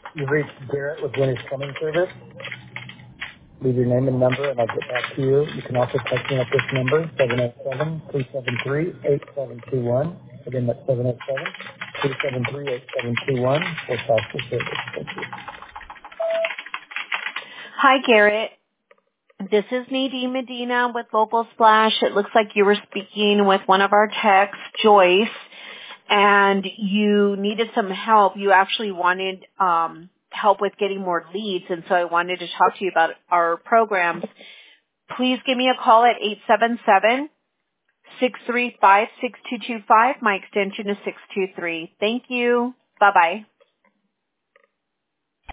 You've reached Garrett with Winner's Plumbing Service. Leave your name and number, and I'll get back to you. You can also text me at this number, 707-373-8721. Again, that's 707-373-8721 for faster service. Thank you. Hi, Garrett. This is Nadine Medina with Local Splash. It looks like you were speaking with one of our techs, Joyce, and you needed some help. You actually wanted help with getting more leads, and so I wanted to talk to you about our programs. Please give me a call at 877-635-6225. My extension is 623. Thank you. Bye-bye.